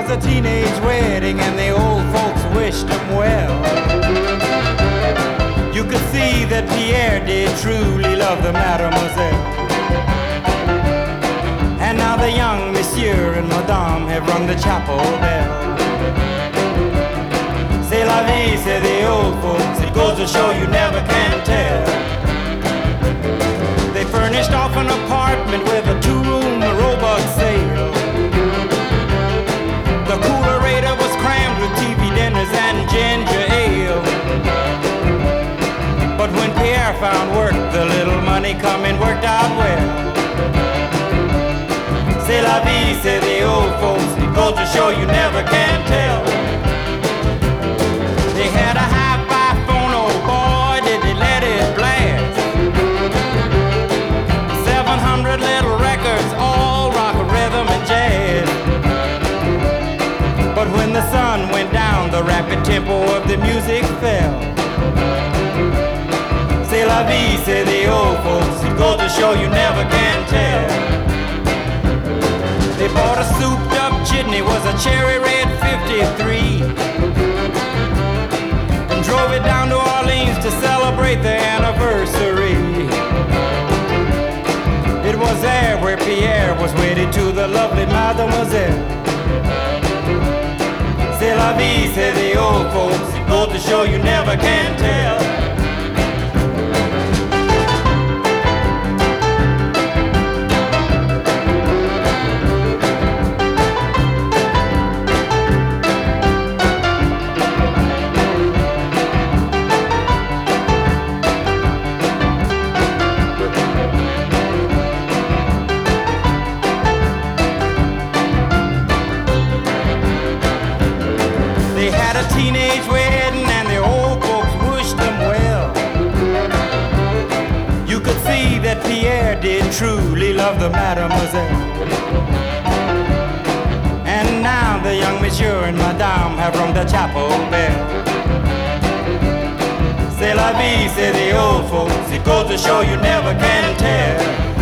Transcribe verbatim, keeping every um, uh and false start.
a teenage wedding and the old folks wished him well. You could see that Pierre did truly love the mademoiselle. And now the young monsieur and madame have rung the chapel bell. C'est la vie, say the old folks, it goes to show you never can tell. They furnished off an apartment with a two-room robot sale. The coolerator was crammed with T V dinners and ginger ale. But when Pierre found work, the little money coming worked out well. C'est la vie, say the old folks, it goes to show you never can tell. They had a hi-fi phone, oh boy, did they let it blast. Seven hundred little records, all rock, rhythm, and jazz. But when the sun went down, the rapid tempo of the music fell. C'est la vie, say the old folks, it goes to show you never can tell. They bought a souped-up jitney, was a cherry red fifty-three, and drove it down to Orleans to celebrate their anniversary. It was there where Pierre was wedded to the lovely mademoiselle. C'est la vie, say the old folks, it goes to show you never can tell. Teenage wedding and the old folks wished them well. You could see that Pierre did truly love the mademoiselle. And now the young monsieur and madame have rung the chapel bell. C'est la vie, say the old folks, it goes to show you never can tell.